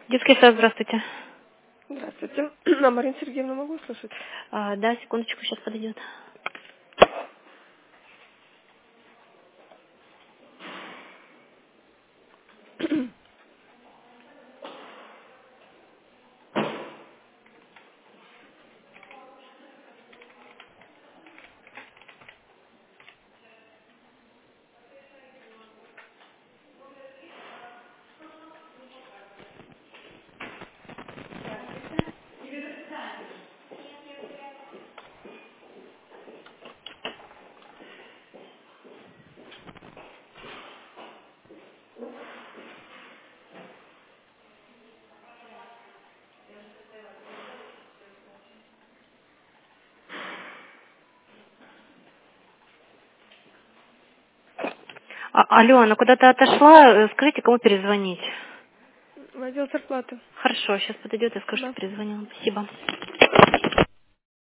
Детский сад, здравствуйте. Здравствуйте. Марина Сергеевна, могу слышать? Да, секундочку, сейчас подойдет. Алло, она куда-то отошла. Скажите, кому перезвонить? В отдел зарплаты. Хорошо, сейчас подойдет, я скажу, Да. что перезвонила. Спасибо.